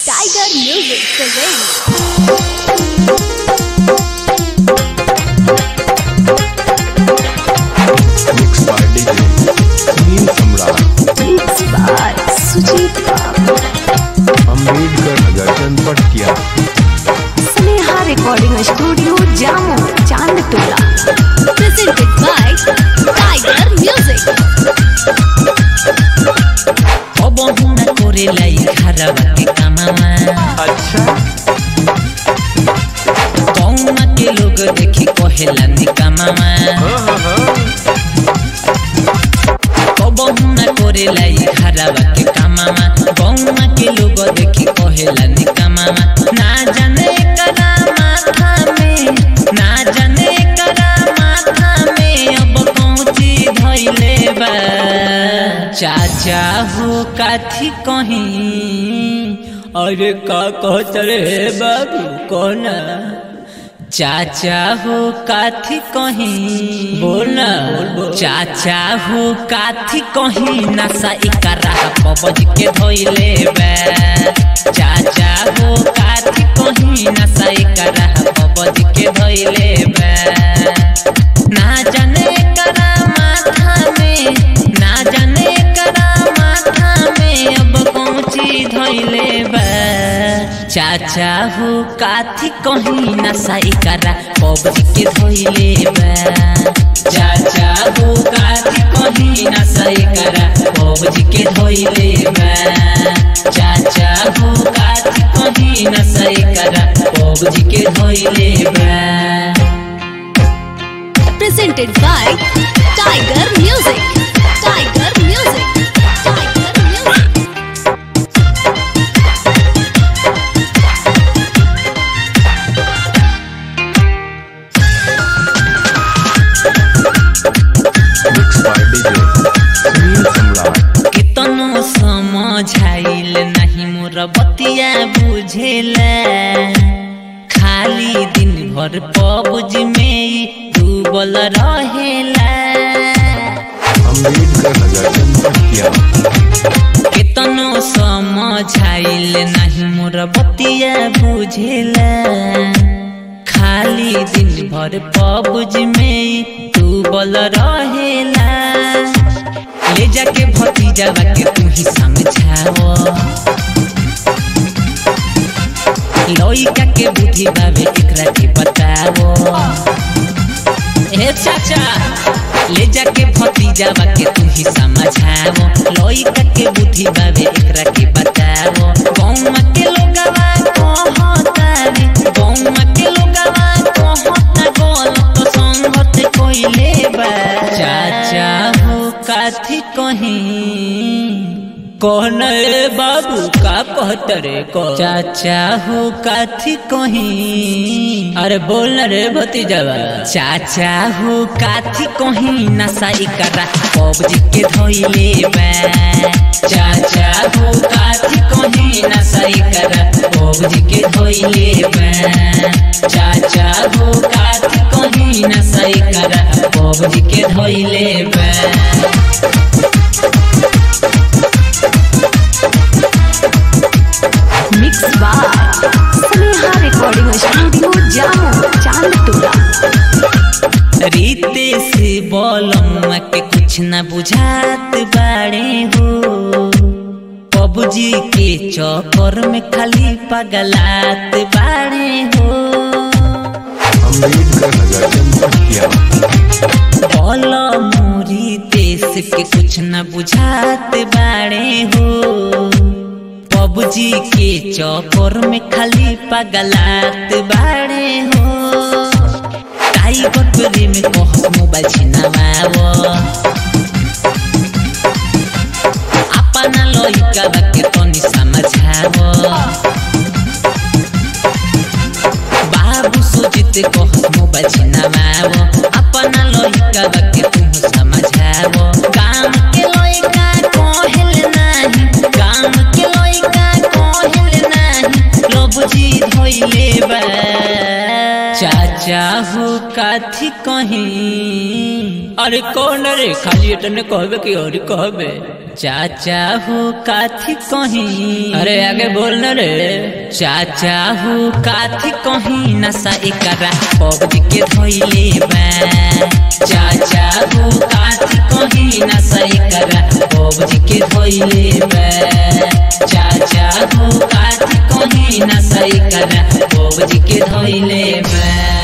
Tiger Music presents Mixed by DJ Sunil Samrat, Mixed by Sujit Babu, Ambedkar Nagar जनपटिया। Sneha Recording Studio, Jammu, Chandtola. Presented by Tiger Music. अब हुना कोरेलाई खराबा के काममा अच्छा कौमा के लोग देखी कहेला निकाममा अब हुना कोरेलाई खराबा के काममा कौमा के लोग देखी कहेला निकाममा ना जाने करा माथा में ना जाने करा माथा में अब कौची धइले बा चाचा हो काथी कहीं अरे का कहत रे बाबू कोना चाचा हो काथी कहीं बोलना चाचा हो काथी कहीं नशा इकरा पबज के धोइले बा चाचा हो काथी कहीं नशा इकरा पबज के धोइले बा ना जाने करा माथा में ना जाने करा माथा में अब कौची धइले बा चाचा हो काथी कहीं नशा इकरा पबजी के धइले बा चाचा हो काथी कहीं नशा इकरा पबजी के धइले बा चाचा हो काथी कहीं नशा इकरा पबजी के धइले बा Presented by Tiger Music. Tiger Music. Tiger Music. Mixed by DJ Sunil Samrat, कितनो समझाइल नहीं मोर बतिया बुझेला खाली दिन भर पबज में डूबल रहेला अम्बेडकर नगर जनपटिया। कितनो समझाइल नहीं मोर बतिया बुझेला खाली दिन भर पबज में डूबल रहेला ले जाके भतीजावा के तू ही समझाओ लइका के बुद्धि बाबे एकरा के बताओ ए चाचा ले जाके भतीजावा के तू ही समझाओ लइका के बुद्धि बाबे एकरा के बताओ गौमा के लोगवा कहतारे गौमा के लोगवा कहता गलत संगत कइले बा चाचा हो काथी कहीं कौन रे बाबू का कहत रे को चाचा हो काथी कहीं अरे बोल न रे भतीजावा चाचा हो काथी कहीं नशा इकरा पबजी के धइले बा चाचा हो काथी कहीं नशा इकरा पबजी के धइले बा चाचा हो काथी कहीं नशा इकरा पबजी के धइले बा Mixed by Sneha Recording Studio, Jammu, Chandtola. रीते से बोलम्मा के कुछ न बुझात बाड़े हो पबजी के चक्कर में खाली पगलात बाड़े हो अम्बेडकर नगर जनपटिया। बोल मोरी देश के कुछ न बुझात बाड़े हो पबजी के चक्कर में खाली पगलात बाड़े हो टाइगर प्रे में कह मोबाइल छिनावाओ अपना लइका के तनी समझाओ बाबू सुजित कह मोबाइल छिनावाओ अपना लइका के तुम समझाओ गाम के लइका कहल नाही गाम के लइका कहल नाही लबजी धइले बा चाचा चाचा हो काथी कहीं अरे कौन रे खाली एटने कहबे कि और कहबे चाचा हो काथी कहीं अरे आगे बोल न रे चाचा हो काथी कहीं नशा एकरा पबजी के धइले बा चाचा हो काथी कहीं नशा एकरा पबजी के धइले बा चाचा हो काथी कहीं नशा एकरा पबजी के धइले बा।